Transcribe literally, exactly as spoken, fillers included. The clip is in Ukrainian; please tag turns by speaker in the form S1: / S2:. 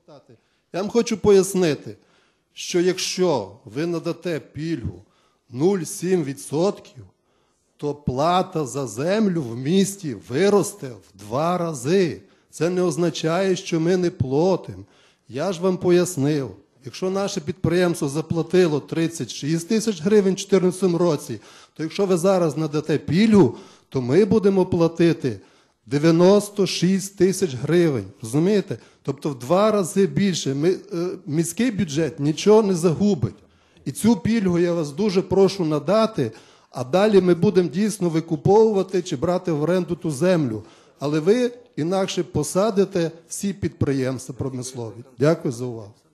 S1: Я вам хочу пояснити, що якщо ви надате пільгу нуль цілих сім десятих відсотка, то плата за землю в місті виросте в два рази. Це не означає, що ми не платимо. Я ж вам пояснив, якщо наше підприємство заплатило тридцять шість тисяч гривень у дві тисячі чотирнадцятому році, то якщо ви зараз надате пільгу, то ми будемо платити дев'яносто шість тисяч гривень. Розумієте? Тобто в два рази більше. Ми, е, міський бюджет нічого не загубить. І цю пільгу я вас дуже прошу надати, а далі ми будемо дійсно викуповувати чи брати в оренду ту землю. Але ви інакше посадите всі підприємства промислові. Дякую за увагу.